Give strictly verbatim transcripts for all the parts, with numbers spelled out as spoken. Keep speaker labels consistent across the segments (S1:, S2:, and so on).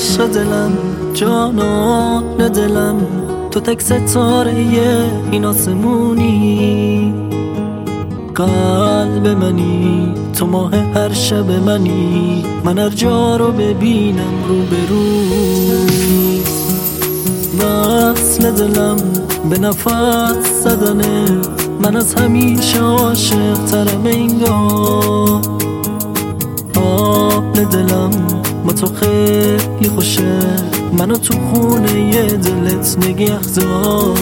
S1: عشق دلم، جانان دلم، تو تک ستاره این آسمونی، قلب منی، تو ماه هر شب منی، من هر جا رو ببینم رو به روی. وصل دلم به نفس زدنه، من از همیشه عاشق ترم انگار. آب دلم با تو خیلی خوشه، منو تو خونه ی دلت نگه دار.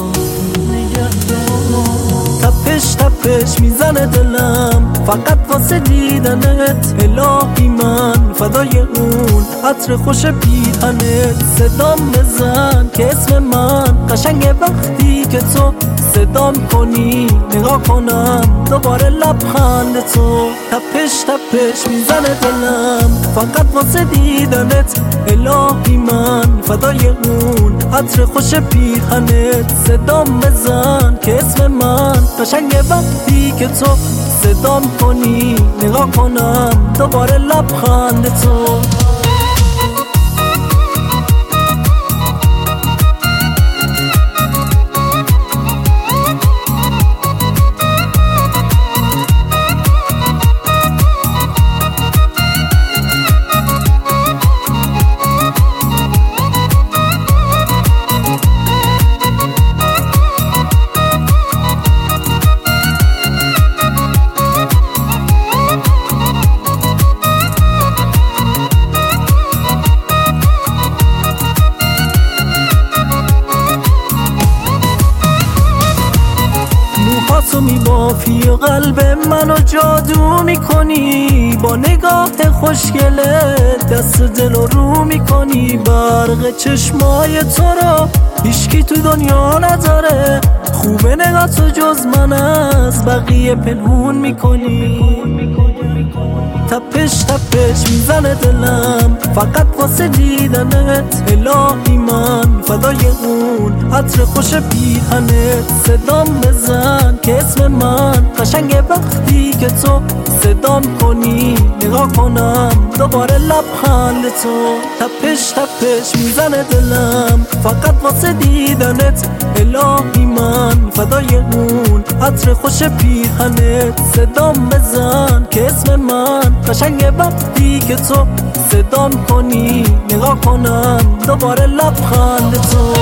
S1: تپش تپش میزنه دلم فقط واسه دیدنت، الهی من فدای اون عطر خوش پیرهنت. صدام بزن که اسم من قشنگه وقتی که تو صدام کنی، نگاه کنم دوباره لبخند تو. تپش تپش میزنه دلم فقط واسه دیدنت، الهی من فدای اون عطر خوش پیرهنت. صدام بزن که اسم من قشنگه وقتی که تو صدام کنی، نگاه کنم دوباره لبخند تو. تو میبافی و قلب منو جادو میکنی، با نگاه خوشگلت دست دل رو میکنی. برق چشمای تو رو هیچکی تو دنیا نداره، خوبه نگاه تو جز من از بقیه پنهون میکنی. تپش تپش میزنه دلم فقط واسه دیدنت، الهی من فدای اون عطر خوش پیرهنت. صدام بزن که اسم من قشنگه وقتی که تو صدام کنی، نگاه کنم دوباره لبخند تو. تپش تپش میزنه دلم فقط واسه دیدنت، الهی من فدای اون عطر خوش پیرهنت. صدام بزن که اسم من قشنگه وقتی که تو صدام کنی، نگاه کنم دوباره لبخند تو.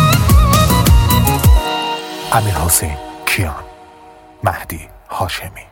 S2: امیرحسین کیان، مهدی هاشمی.